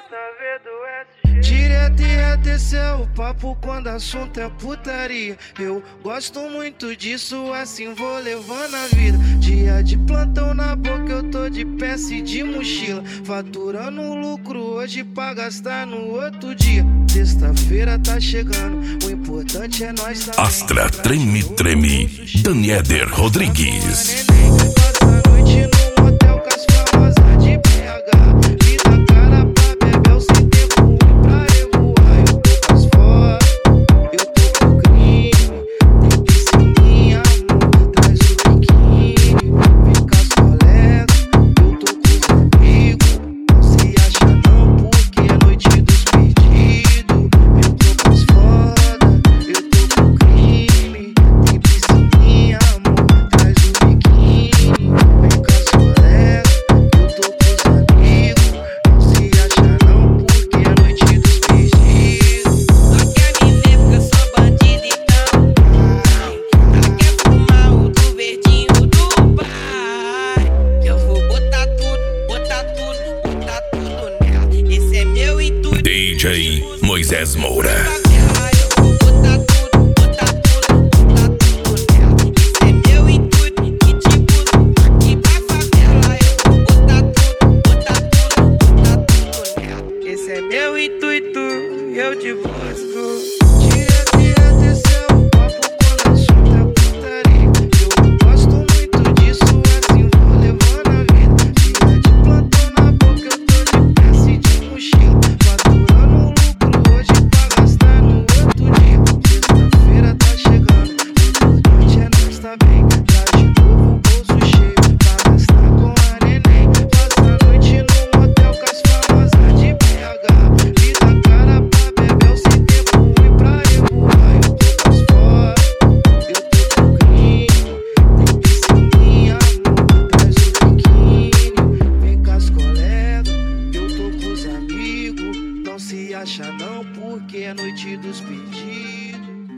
Direto e reto, esse é o papo quando assunto é putaria. Eu gosto muito disso, assim vou levando a vida. Dia de plantão na boca, eu tô de peça e de mochila, faturando lucro hoje pra gastar no outro dia. Sexta-feira tá chegando, o importante é nós também. Astra Treme Treme, Danieder Rodrigues. Passa a noite num hotel com as famosas de BH. Vida cara pra beber, sem tempo ruim pra revoar. Eu tô com as fotos, eu tô com crime. Tem piscininha, amor, traz o biquíni. Vem com as colegas, eu tô com os amigos. Não se acha não, porque é noite dos pedidos. Eu tô com as fotos, eu tô com crime. Tem piscininha, amor, traz o biquíni. Vem com as colegas, eu tô com os amigos. Não se acha não, porque é noite dos pedidos. Só quer me ver porque eu sou bandido, então ela quer fumar o do verdinho do pai. Eu vou botar tudo nela. Esse é meu intuito. DJ Moisés Moura. Eu vou botar tudo nela. Esse é meu intuito. E tipo, aqui pra favela. Eu vou botar tudo nela. Esse é meu intuito. Eu te busco. Direto e reto, esse é o papo quando assunto é putaria. Eu gosto muito disso, assim vou levando a vida. Dia de plantão na boca, eu tô de peça e de mochila, faturando lucro hoje pra gastar no outro dia. Sexta-feira tá chegando, o importante é nós tá bem. Já de novo o bolso cheio, pra gastar com a neném. Passa a noite num hotel com as famosas de BH. Vida cara pra beber, sem tempo ruim pra revoar. Eu tô com as fotos, eu tô com crime. Tem piscininha, amor, traz o biquíni. Vem com as colegas, eu tô com os amigos. Não se acha não, porque é noite dos pedidos.